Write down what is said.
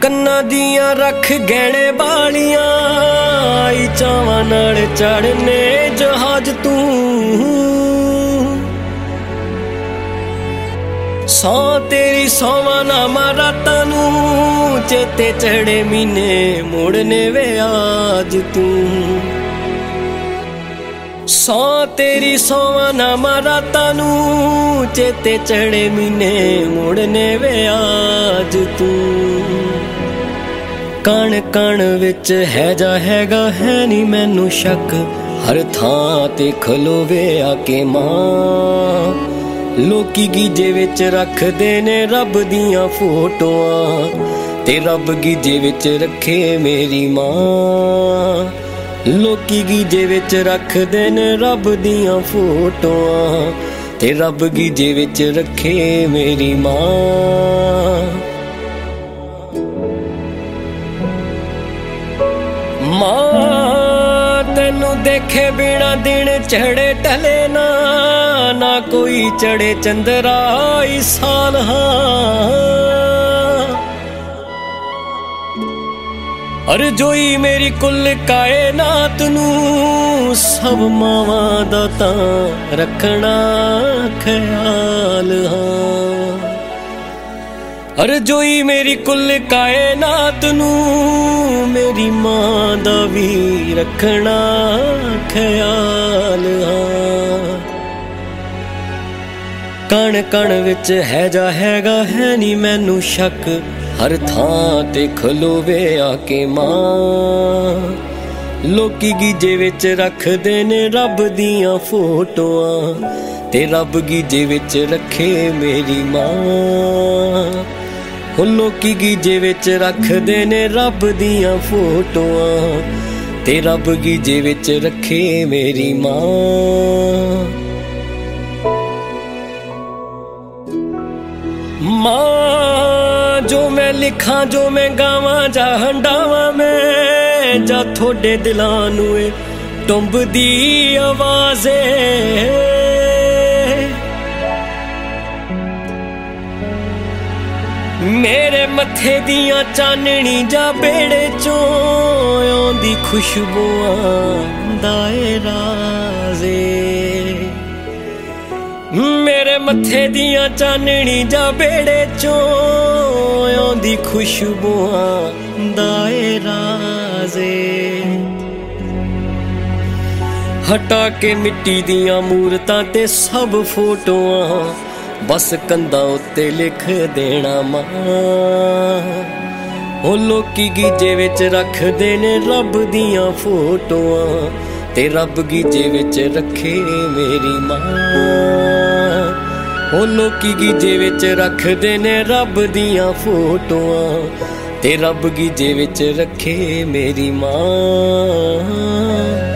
ਕੰਨਾਂ ਦੀਆਂ ਰੱਖ ਗਹਿਣੇ ਵਾਲੀਆਂ ਆਈ ਚਾਵਾਂ ਨਾਲ ਚੜਨੇ ਜਹਾਜ਼ ਤੂੰ ਸੌ ਤੇਰੀ ਸੌਵਾਂ ਨਾਮਾਂ ਰਾਤਾਂ ਨੂੰ ਚੇਤੇ ਚੜੇ ਮਹੀਨੇ ਮੁੜਨੇ ਵੇ ਅੱਜ ਤੂੰ ਸੌ ਤੇਰੀ ਸੌਵਾਂ ਨਾਮਾਂ ਰਾਤਾਂ ਨੂੰ ਚੇਤੇ ਚੜੇ ਮਹੀਨੇ ਮੁੜਨੇ ਵੇ ਅੱਜ ਤੂੰ ਕਣ ਕਣ ਵਿੱਚ ਹੈ ਜਾ ਹੈਗਾ ਹੈ ਨੀ ਮੈਨੂੰ ਸ਼ੱਕ ਹਰ ਥਾਂ ਤੇ ਖਲੋਵੇ ਆ ਕੇ ਮਾਂ ਲੋਕੀ ਗੀਜੇ ਵਿੱਚ ਰੱਖਦੇ ਨੇ ਰੱਬ ਦੀਆਂ ਫੋਟੋਆਂ ਤੇ ਰੱਬ ਗੀਜੇ ਵਿੱਚ ਰੱਖੇ ਮੇਰੀ ਮਾਂ ਲੋਕੀ ਗੀਜੇ ਵਿੱਚ ਰੱਖਦੇ ਨੇ ਰੱਬ ਦੀਆਂ ਫੋਟੋਆਂ ਤੇ ਰੱਬ ਗੀਜੇ ਵਿੱਚ ਰੱਖੇ ਮੇਰੀ ਮਾਂ ਤੈਨੂੰ ਦੇਖੇ ਬਿਨਾ ਦਿਨ ਚੜੇ ਟਲੇ ਨਾ ਕੋਈ ਚੜੇ ਚੰਦਰਾ ਇਸ ਸਾਲ ਅਰਜ਼ੋਈ ਮੇਰੀ ਕੁੱਲ ਕਾਇਨਾਤ ਨੂੰ ਸਭ ਮਾਵਾਂ ਦਾ ਤਾਂ ਰੱਖਣਾ ਖਿਆਲ ਅਰਜ਼ੋਈ ਮੇਰੀ ਕੁੱਲ ਕਾਇਨਾਤ ਨੂੰ ਮੇਰੀ ਮਾਂ ਦਾ ਵੀ ਰੱਖਣਾ ਖਿਆਲ ਕਣ ਕਣ ਵਿੱਚ ਹੈ ਜਾ ਹੈਗਾ ਹੈ ਨੀ ਮੈਨੂੰ ਸ਼ੱਕ ਹਰ ਥਾਂ ਤੇ ਖਲੋਵੇ ਆ ਕੇ ਮਾਂ ਲੋਕੀ ਗੀਜੇ ਵਿੱਚ ਰੱਖਦੇ ਨੇ ਰੱਬ ਦੀਆਂ ਫੋਟੋਆਂ ਤੇ ਰੱਬ ਗੀਜੇ ਵਿੱਚ ਰੱਖੇ ਮੇਰੀ ਮਾਂ ਲੋਕੀ ਗੀਜੇ ਵਿੱਚ ਰੱਖਦੇ ਨੇ ਰੱਬ ਦੀਆਂ ਫੋਟੋਆਂ ਤੇ ਰੱਬ ਗੀਜੇ ਵਿੱਚ ਰੱਖੇ ਮੇਰੀ ਮਾਂ ਜੋ ਮੈਂ ਲਿਖਾਂ ਜੋ ਮੈਂ ਗਾਵਾਂ ਜਾਂ ਹੰਡਾਵਾਂ ਮੈਂ ਜਾਂ ਤੁਹਾਡੇ ਦਿਲਾਂ ਨੂੰ ਏ ਟੁੰਬਦੀ ਆਵਾਜ਼ ਮੇਰੇ ਮੱਥੇ ਦੀਆਂ ਚਾਨਣੀ ਜਾਂ ਬੇੜੇ ਚੋਂ ਆਉਂਦੀ ਖੁਸ਼ਬੂਆਂ ਦਾ ਏ ਰਾਜ਼ੇ ਮੇਰੇ ਮੱਥੇ ਦੀਆਂ ਚਾਨਣੀ ਜਾਂ ਬੇੜੇ ਚੋਂ ਆਉਂਦੀ ਖੁਸ਼ਬੂਆਂ ਦਾ ਏ ਰਾਜ਼ੇ ਹਟਾ ਕੇ ਮਿੱਟੀ ਦੀਆਂ ਮੂਰਤਾਂ ਤੇ ਸਭ ਫੋਟੋਆਂ ਬਸ ਕੰਧਾਂ ਉੱਤੇ ਲਿਖ ਦੇਣਾ ਮਾਂ ਉਹ ਲੋਕੀ ਗੀਜੇ ਵਿੱਚ ਰੱਖਦੇ ਨੇ ਰੱਬ ਦੀਆਂ ਫੋਟੋਆਂ ਤੇ ਰੱਬ ਗੀਜੇ ਵਿੱਚ ਰੱਖੇ ਮੇਰੀ ਮਾਂ ਉਹ ਲੋਕੀ ਗੀਜੇ ਵਿੱਚ ਰੱਖਦੇ ਨੇ ਰੱਬ ਦੀਆਂ ਫੋਟੋਆਂ ਤੇ ਰੱਬ ਗੀਜੇ ਵਿੱਚ ਰੱਖੇ ਮੇਰੀ ਮਾਂ